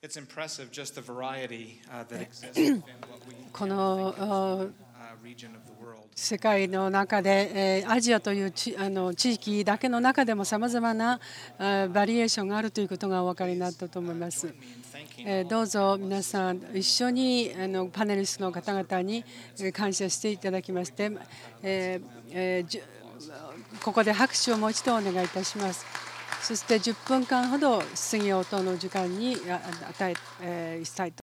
It's impressive just the variety that exists within what we この region of the world. 世界の中で、アジアという地域だけの中でもさまざまなバリエーションがあるということがお分かりになったと思います。どうぞ皆さん一緒にパネリストの方々に感謝していただきまして、ここで拍手をもう一度お願いいたします。そして10分間ほど質疑応答の時間に与えしたいと